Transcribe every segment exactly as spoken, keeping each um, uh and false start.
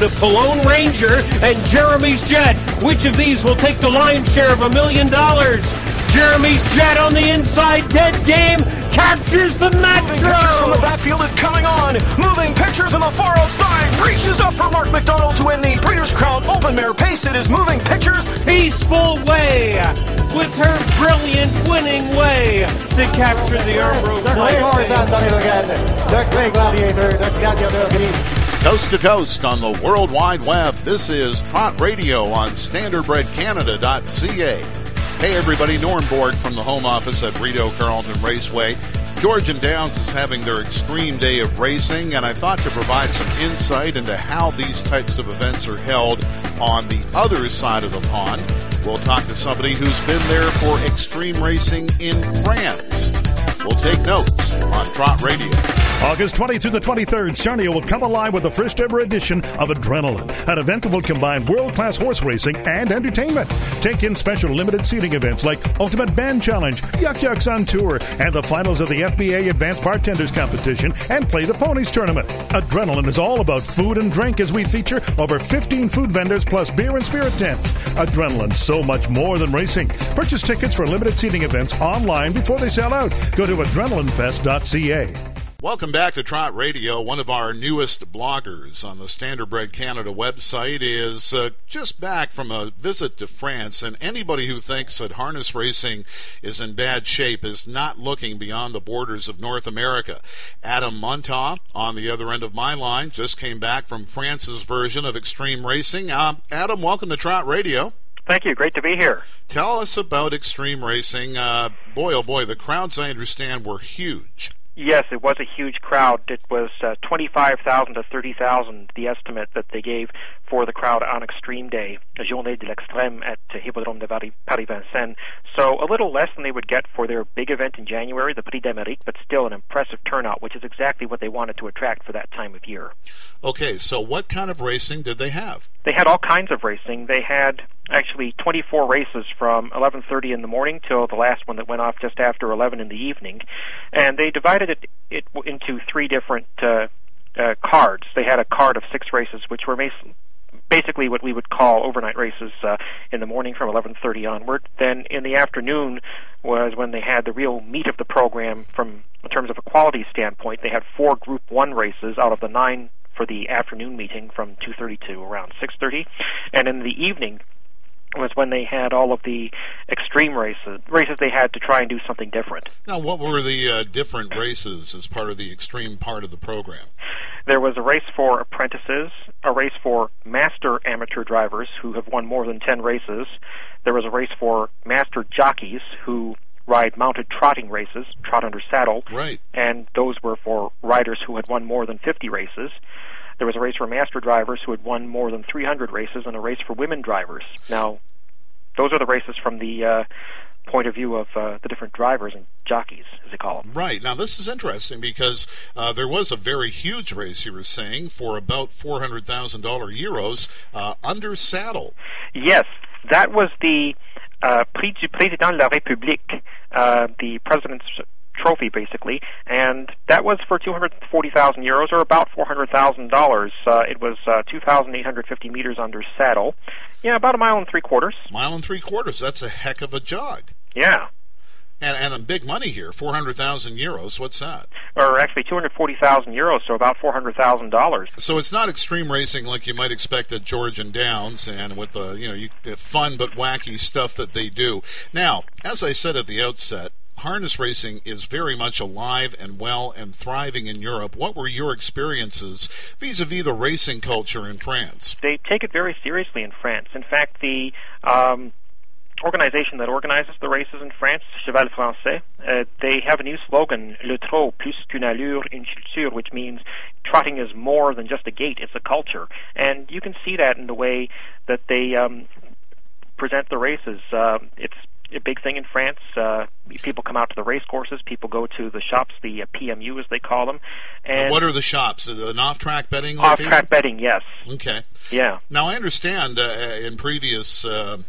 of Pallone Ranger and Jeremy's Jet. Which of these will take the lion's share of a million dollars? Jeremy's Jet on the inside, dead game, captures the Metro! Moving Pictures from the backfield is coming on. Moving Pictures on the far outside. Reaches up for Mark McDonald to win the Breeders' Crown Open Mare Pace. It is Moving Pictures. Peaceful Way, with her brilliant winning way to capture the Arbro Play horse, Anthony Logan. The Clay Gladiator, the Gladiator Green. Coast to coast on the World Wide Web, this is Trot Radio on Standardbred Canada dot C A. Hey everybody, Norm Borg from the home office at Rideau Carleton Raceway. Georgian Downs is having their extreme day of racing, and I thought to provide some insight into how these types of events are held on the other side of the pond. We'll talk to somebody who's been there for extreme racing in France. We'll take notes on Trot Radio. August twentieth through the twenty-third, Sarnia will come alive with the first ever edition of Adrenaline, an event that will combine world-class horse racing and entertainment. Take in special limited seating events like Ultimate Band Challenge, Yuck Yucks on Tour, and the finals of the F B A Advanced Bartenders Competition and Play the Ponies Tournament. Adrenaline is all about food and drink as we feature over fifteen food vendors plus beer and spirit tents. Adrenaline, so much more than racing. Purchase tickets for limited seating events online before they sell out. Go to adrenaline fest dot c a. Welcome back to Trot Radio. One of our newest bloggers on the Standardbred Canada website is uh, just back from a visit to France, and anybody who thinks that harness racing is in bad shape is not looking beyond the borders of North America. Adam Montaut, on the other end of my line, just came back from France's version of extreme racing. Uh, Adam, welcome to Trot Radio. Thank you. Great to be here. Tell us about extreme racing. Uh, boy, oh boy, the crowds, I understand, were huge. Yes, it was a huge crowd. It was uh, twenty-five thousand to thirty thousand, the estimate that they gave for the crowd on Extreme Day, Journée de l'Extrême at uh, Hippodrome de Paris-Vincennes. So a little less than they would get for their big event in January, the Prix d'Amérique, but still an impressive turnout, which is exactly what they wanted to attract for that time of year. Okay, so what kind of racing did they have? They had all kinds of racing. They had actually twenty-four races from eleven thirty in the morning till the last one that went off just after eleven in the evening. And they divided it, it into three different uh, uh, cards. They had a card of six races, which were basically what we would call overnight races uh, in the morning from eleven thirty onward. Then in the afternoon was when they had the real meat of the program from in terms of a quality standpoint. They had four Group one races out of the nine for the afternoon meeting from two thirty to around six thirty. And in the evening was when they had all of the extreme races, races they had to try and do something different. Now, what were the uh, different races as part of the extreme part of the program? There was a race for apprentices, a race for master amateur drivers who have won more than ten races. There was a race for master jockeys who ride mounted trotting races, trot under saddle, right. And those were for riders who had won more than fifty races. There was a race for master drivers who had won more than three hundred races, and a race for women drivers. Now, those are the races from the uh, point of view of uh, the different drivers and jockeys, as they call them. Right. Now, this is interesting because uh, there was a very huge race, you were saying, for about four hundred thousand dollars euros uh, under saddle. Yes, that was the uh, Prix du Président de la République, uh, the president's trophy, basically, and that was for two hundred forty thousand euros, or about four hundred thousand dollars. Uh, it was uh, two thousand eight hundred fifty meters under saddle. Yeah, about a mile and three quarters. Mile and three quarters. That's a heck of a jog. Yeah. And, and a big money here, four hundred thousand euros. What's that? Or actually two hundred forty thousand euros, so about four hundred thousand dollars. So it's not extreme racing like you might expect at Georgian Downs, and with the you know you, the fun but wacky stuff that they do. Now, as I said at the outset, harness racing is very much alive and well and thriving in Europe. What were your experiences vis-a-vis the racing culture in France? They take it very seriously in France. In fact, the um, organization that organizes the races in France, Cheval Français, uh, they have a new slogan, Le Trot, plus qu'une allure, une culture, which means trotting is more than just a gait, it's a culture. And you can see that in the way that they um, present the races. Uh, it's a big thing in France. Uh, people come out to the race courses. People go to the shops, the uh, P M U as they call them. And what are the shops? An off-track betting? Off-track betting, yes. Okay. Yeah. Now I understand uh, in previous uh,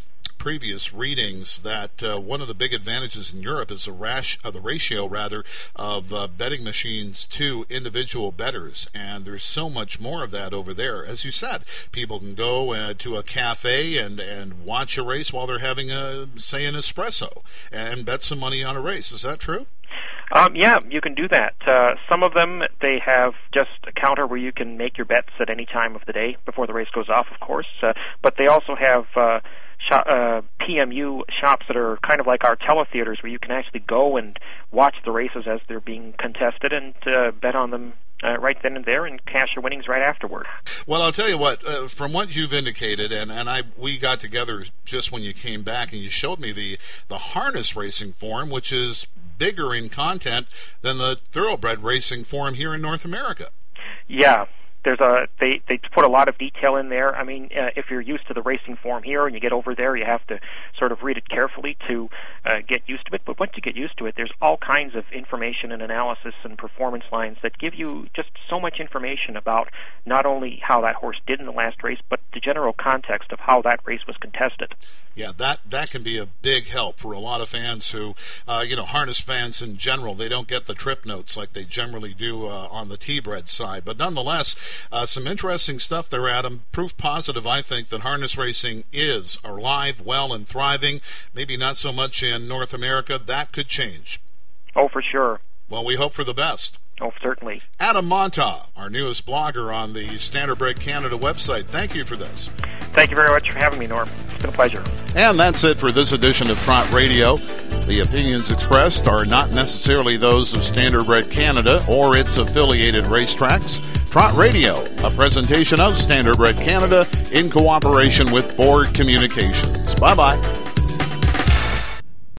previous readings that uh, one of the big advantages in Europe is the, rash, uh, the ratio rather of uh, betting machines to individual bettors, and there's so much more of that over there. As you said, people can go uh, to a cafe and, and watch a race while they're having, a, say, an espresso and bet some money on a race. Is that true? Um, yeah, you can do that. Uh, some of them, they have just a counter where you can make your bets at any time of the day before the race goes off, of course. Uh, but they also have uh, shop, uh, P M U shops that are kind of like our teletheaters, where you can actually go and watch the races as they're being contested and uh, bet on them Uh, right then and there, and cash your winnings right afterward. Well, I'll tell you what, uh, from what you've indicated, and, and I we got together just when you came back, and you showed me the, the harness racing forum, which is bigger in content than the thoroughbred racing forum here in North America. Yeah. There's a they they put a lot of detail in there. I mean, uh, if you're used to the racing forum here and you get over there, you have to sort of read it carefully to uh, get used to it. But once you get used to it, there's all kinds of information and analysis and performance lines that give you just so much information about not only how that horse did in the last race, but the general context of how that race was contested. Yeah, that, that can be a big help for a lot of fans who, uh, you know, harness fans in general. They don't get the trip notes like they generally do uh, on the T-bred side. But nonetheless, uh, some interesting stuff there, Adam. Proof positive, I think, that harness racing is alive, well, and thriving. Maybe not so much in North America. That could change. Oh, for sure. Well, we hope for the best. Oh, certainly. Adam Monta, our newest blogger on the Standardbred Canada website. Thank you for this. Thank you very much for having me, Norm. It's been a pleasure. And that's it for this edition of Trot Radio. The opinions expressed are not necessarily those of Standardbred Canada or its affiliated racetracks. Trot Radio, a presentation of Standardbred Canada in cooperation with Board Communications. Bye-bye.